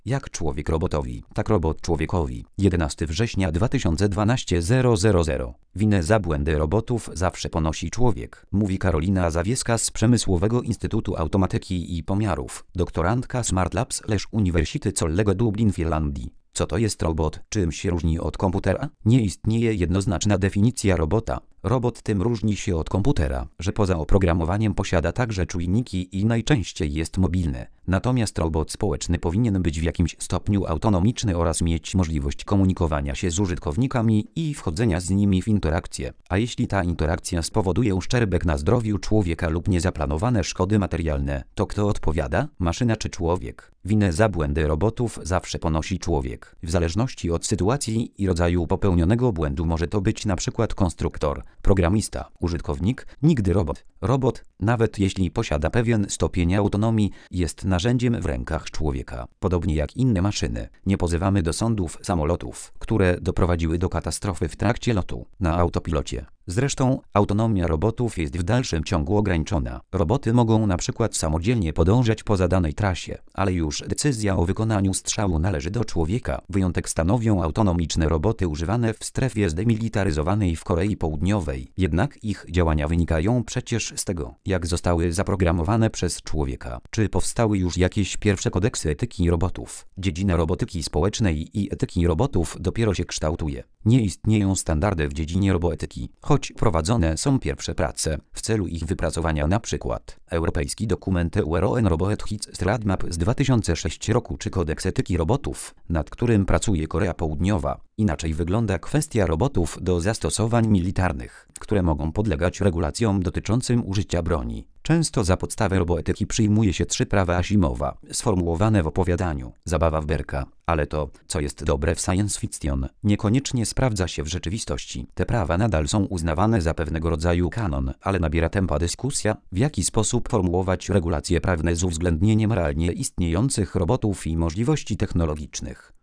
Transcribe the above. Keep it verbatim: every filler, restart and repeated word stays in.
Jak człowiek robotowi, tak robot człowiekowi. jedenastego września dwa tysiące dwunastego zero zero zero. Winę za błędy robotów zawsze ponosi człowiek, mówi Karolina Zawieska z Przemysłowego Instytutu Automatyki i Pomiarów, doktorantka Smart Labs Uniwersytetu College Dublin w Irlandii. Co to jest robot? Czym się różni od komputera? Nie istnieje jednoznaczna definicja robota. Robot tym różni się od komputera, że poza oprogramowaniem posiada także czujniki i najczęściej jest mobilny. Natomiast robot społeczny powinien być w jakimś stopniu autonomiczny oraz mieć możliwość komunikowania się z użytkownikami i wchodzenia z nimi w interakcję. A jeśli ta interakcja spowoduje uszczerbek na zdrowiu człowieka lub niezaplanowane szkody materialne, to kto odpowiada? Maszyna czy człowiek? Winę za błędy robotów zawsze ponosi człowiek. W zależności od sytuacji i rodzaju popełnionego błędu może to być na przykład konstruktor, programista, użytkownik, nigdy robot. Robot, nawet jeśli posiada pewien stopień autonomii, jest narzędziem w rękach człowieka. Podobnie jak inne maszyny, nie pozywamy do sądów samolotów, które doprowadziły do katastrofy w trakcie lotu na autopilocie. Zresztą autonomia robotów jest w dalszym ciągu ograniczona. Roboty mogą na przykład samodzielnie podążać po zadanej trasie, ale już decyzja o wykonaniu strzału należy do człowieka. Wyjątek stanowią autonomiczne roboty używane w strefie zdemilitaryzowanej w Korei Południowej. Jednak ich działania wynikają przecież z tego, jak zostały zaprogramowane przez człowieka. Czy powstały już jakieś pierwsze kodeksy etyki robotów? Dziedzina robotyki społecznej i etyki robotów dopiero się kształtuje. Nie istnieją standardy w dziedzinie roboetyki, choć prowadzone są pierwsze prace w celu ich wypracowania, na przykład europejski dokument E U R O N Roboethics Roadmap z dwa tysiące szóstego roku czy kodeks etyki robotów, nad którym pracuje Korea Południowa. Inaczej wygląda kwestia robotów do zastosowań militarnych, które mogą podlegać regulacjom dotyczącym użycia broni. Często za podstawę roboetyki przyjmuje się trzy prawa Asimowa, sformułowane w opowiadaniu Zabawa w Berka. Ale to, co jest dobre w science fiction, niekoniecznie sprawdza się w rzeczywistości. Te prawa nadal są uznawane za pewnego rodzaju kanon, ale nabiera tempa dyskusja, w jaki sposób formułować regulacje prawne z uwzględnieniem realnie istniejących robotów i możliwości technologicznych.